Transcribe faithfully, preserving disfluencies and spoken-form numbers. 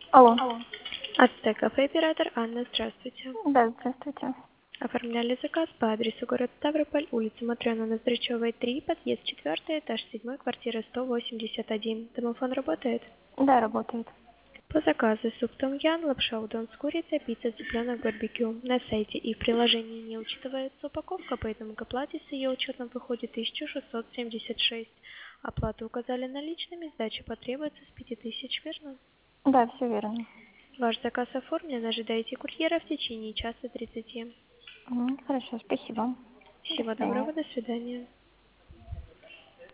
Алло. Ацтек кафе оператор Анна, здравствуйте. Да, здравствуйте. Оформляли заказ по адресу город Ставрополь, улица Матрёна Ноздрачёвой, три, подъезд четвёртый, этаж седьмой, квартира сто восемьдесят один. Домофон работает? Да, работает. По заказу суп том ян, лапша удон с курицей, пицца цыпленок барбекю. На сайте и в приложении не учитывается упаковка, поэтому к оплате с ее учетом выходит тысяча шестьсот семьдесят шесть. Оплату указали наличными, сдача потребуется с пяти тысяч, верно? Да, все верно. Ваш заказ оформлен, ожидайте курьера в течение часа тридцати. Мгм, хорошо, спасибо. До Всего свидания. доброго, до свидания.